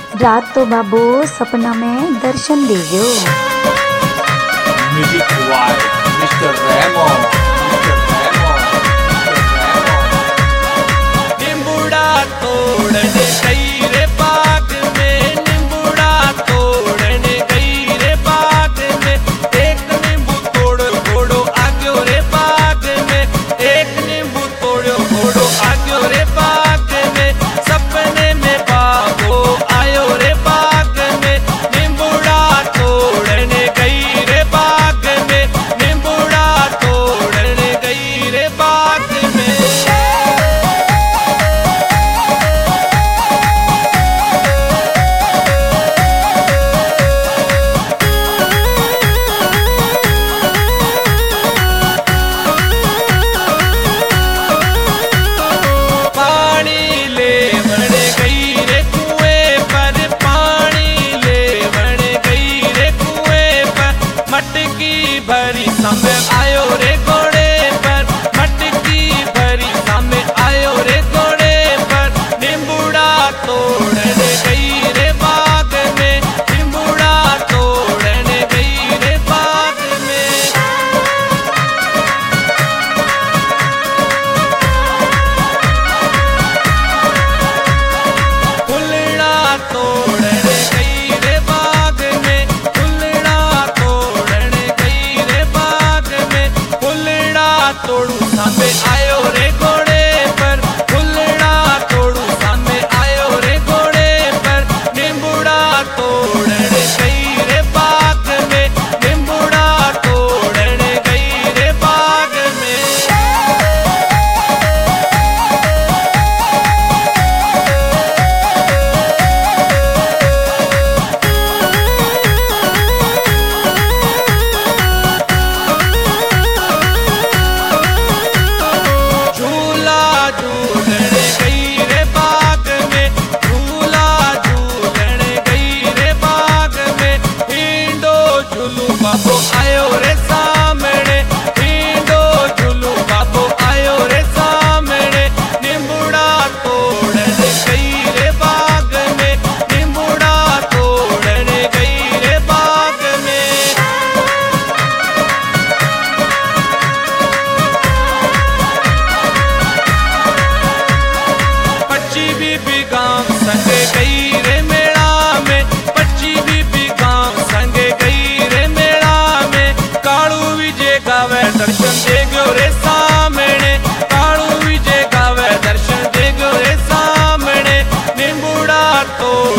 रात तो बाबू सपना में दर्शन दीजो। Music by mister Remo. निम्बुड़ा तोड़ने गई रे बाग में, निम्बुड़ा तोड़ने गई रे बाग में, एक नींबू तोड़ो घोड़ो आग्यो रे बाग में, एक नींबू तोड़ो घोड़ो आग्यो रे बाग में, सपने में बाबू आयो रे बाग में, निम्बुड़ा तोड़ने गई रे बाग में, निम्बुड़ा तोड़ने गई रे बाग में। पानी लेवण गई रे कुएं पर, पानी लेवण गई रे कुएं पर, मटकी भरी सामने आयो रे घोड़े पर, मटकी भरी सामने आयो रे घोड़े पर, निम्बुड़ा तोड़ने गई रे बाग में, निम्बुड़ा तोड़ने गई रे बाग में। फुलड़ा तोड़ने गई रे बाग में, फुलड़ा तोड़ने गई रे बाग में, फुलड़ा तोड़ू सामने आयो रे घोड़े पर, फुलड़ा तोड़ू सामने आयो रे घोड़े पर, निम्बुड़ा तोड़ने गई रे बाग में, निम्बुड़ा तोड़ने गई रे बाग में। झूला झूलने गई रे बाग में, झूला झूलने गई रे बाग में, हिंडो झूलू बाबू आयो रे सामने, हिंडो झूलू बाबू आयो रे सामने, निम्बुड़ा तोड़ने गई रे बाग में, निम्बुड़ा तोड़ने गई रे बाग में। पच्ची बीबी गांव संगे गई रे मेला में, पच्ची बीबी गांव संगे गई रे मेला में, कालू विजय गावे दर्शन दे गयो रे सामने, कालू विजय गावे दर्शन दे गयो रे सामने, निम्बुड़ा तो